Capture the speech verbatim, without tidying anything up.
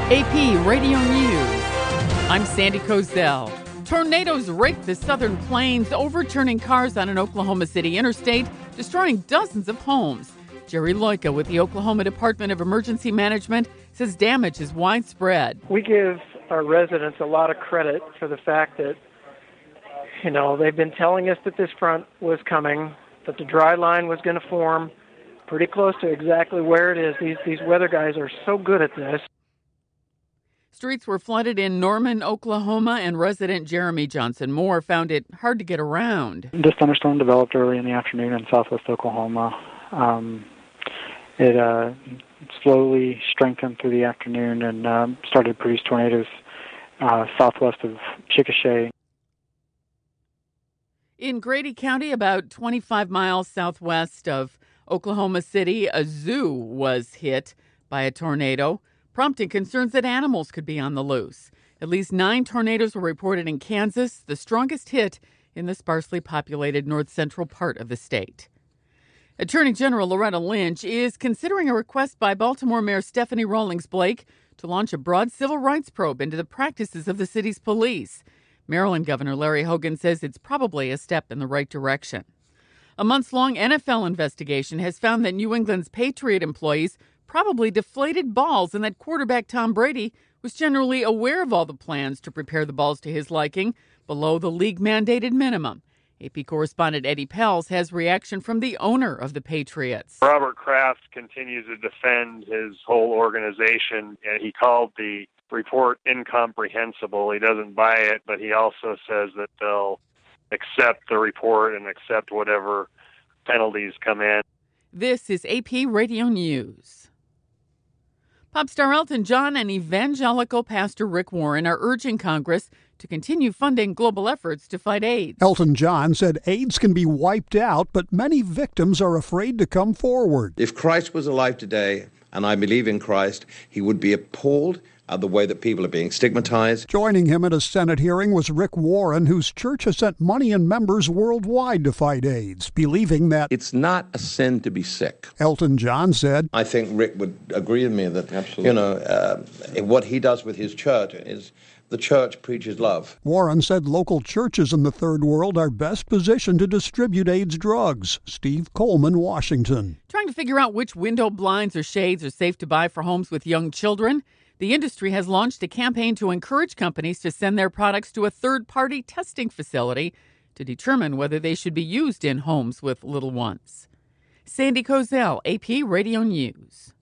A P Radio News. I'm Sandy Kozel. Tornadoes raked the southern plains, overturning cars on an Oklahoma City interstate, destroying dozens of homes. Jerry Loika with the Oklahoma Department of Emergency Management says damage is widespread. We give our residents a lot of credit for the fact that, you know, they've been telling us that this front was coming, that the dry line was going to form pretty close to exactly where it is. These, these weather guys are so good at this. Streets were flooded in Norman, Oklahoma, and resident Jeremy Johnson Moore found it hard to get around. This thunderstorm developed early in the afternoon in southwest Oklahoma. Um, it uh, slowly strengthened through the afternoon and um, started to produce tornadoes uh, southwest of Chickasha. In Grady County, about twenty-five miles southwest of Oklahoma City, a zoo was hit by a tornado, prompting concerns that animals could be on the loose. At least nine tornadoes were reported in Kansas, the strongest hit in the sparsely populated north-central part of the state. Attorney General Loretta Lynch is considering a request by Baltimore Mayor Stephanie Rawlings Blake to launch a broad civil rights probe into the practices of the city's police. Maryland Governor Larry Hogan says it's probably a step in the right direction. A months-long N F L investigation has found that New England's Patriot employees probably deflated balls and that quarterback Tom Brady was generally aware of all the plans to prepare the balls to his liking below the league-mandated minimum. A P correspondent Eddie Pels has reaction from the owner of the Patriots. Robert Kraft continues to defend his whole organization, and he called the report incomprehensible. He doesn't buy it, but he also says that they'll accept the report and accept whatever penalties come in. This is A P Radio News. Pop star Elton John and evangelical pastor Rick Warren are urging Congress to continue funding global efforts to fight AIDS. Elton John said AIDS can be wiped out, but many victims are afraid to come forward. If Christ was alive today, and I believe in Christ, he would be appalled at the way that people are being stigmatized. Joining him at a Senate hearing was Rick Warren, whose church has sent money and members worldwide to fight AIDS, believing that it's not a sin to be sick. Elton John said, I think Rick would agree with me that, Absolutely. you know, uh, what he does with his church is the church preaches love. Warren said local churches in the third world are best positioned to distribute AIDS drugs. Steve Coleman, Washington. Trying to figure out which window blinds or shades are safe to buy for homes with young children? The industry has launched a campaign to encourage companies to send their products to a third-party testing facility to determine whether they should be used in homes with little ones. Sandy Kozel, A P Radio News.